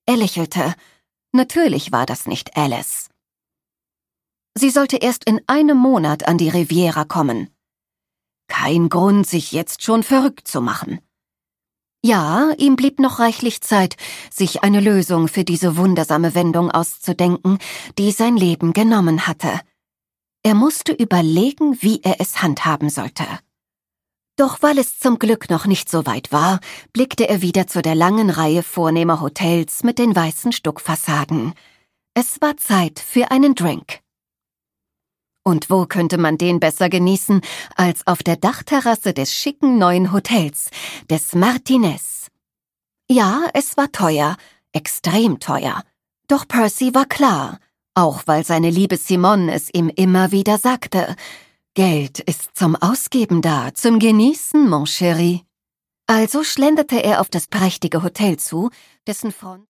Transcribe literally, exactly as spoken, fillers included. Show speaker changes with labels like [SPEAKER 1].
[SPEAKER 1] Er lächelte. Natürlich war das nicht Alice. Sie sollte erst in einem Monat an die Riviera kommen. Kein Grund, sich jetzt schon verrückt zu machen. Ja, ihm blieb noch reichlich Zeit, sich eine Lösung für diese wundersame Wendung auszudenken, die sein Leben genommen hatte. Er musste überlegen, wie er es handhaben sollte. Doch weil es zum Glück noch nicht so weit war, blickte er wieder zu der langen Reihe vornehmer Hotels mit den weißen Stuckfassaden. Es war Zeit für einen Drink. Und wo könnte man den besser genießen, als auf der Dachterrasse des schicken neuen Hotels, des Martinez. Ja, es war teuer, extrem teuer. Doch Percy war klar, auch weil seine liebe Simone es ihm immer wieder sagte: Geld ist zum Ausgeben da, zum Genießen, mon chéri. Also schlenderte er auf das prächtige Hotel zu, dessen Front